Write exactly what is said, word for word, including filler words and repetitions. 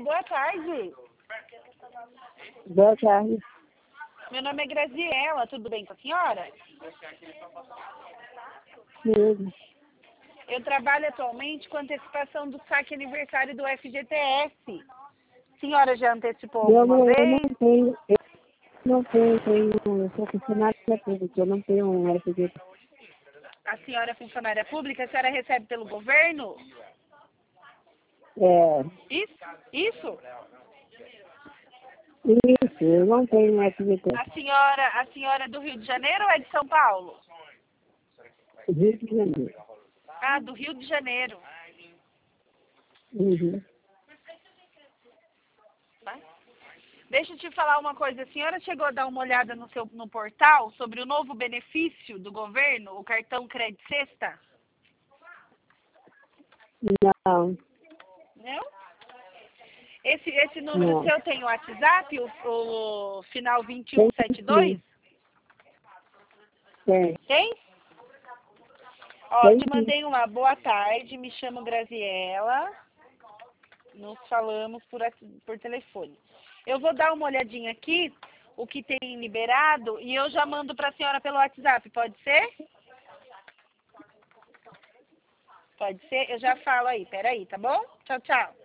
boa tarde. Boa tarde. Meu nome é Graziela, tudo bem com a senhora? Sim. Eu trabalho atualmente com antecipação do saque aniversário do F G T S. A senhora já antecipou Eu alguma não, eu vez? não tenho, eu não tenho, tenho, eu sou funcionária pública, eu não tenho um F G T. A senhora é funcionária pública, a senhora recebe pelo governo? É, Isso? Isso? isso, eu não tenho um F G T. A senhora, a senhora é do Rio de Janeiro ou é de São Paulo? Rio de Janeiro. Ah, do Rio de Janeiro. Uhum. Deixa eu te falar uma coisa. A senhora chegou a dar uma olhada no seu no portal sobre o novo benefício do governo, o cartão Crédito Sexta? Não, Não? Esse, esse número não. seu tem o WhatsApp, o, o final vinte e Tem um setenta e dois? sim, tem, Tem? Ó, tem te sim. mandei uma boa tarde, me chamo Graziela. Nos falamos por, aqui- por telefone. Eu vou dar uma olhadinha aqui, o que tem liberado, e eu já mando para a senhora pelo WhatsApp, pode ser? Pode ser? Eu já falo aí, peraí, tá bom? Tchau, tchau.